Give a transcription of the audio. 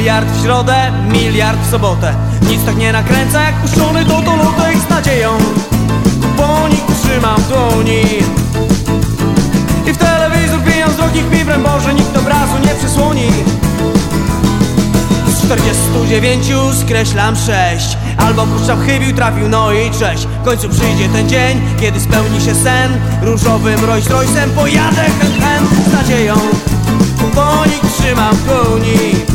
Miliard w środę, miliard w sobotę. Nic tak nie nakręca jak puszczony do lotek z nadzieją. Kuponik trzymam w dłoni i w telewizor wbijam wzrok i kpi, broń Boże, nikt obrazu nie przysłoni. Z 49 skreślam 6. Albo puszczam chybił, trafił, no i cześć. W końcu przyjdzie ten dzień, kiedy spełni się sen. Różowym Rolls Royce'em pojadę hen z nadzieją. Kuponik trzymam w dłoni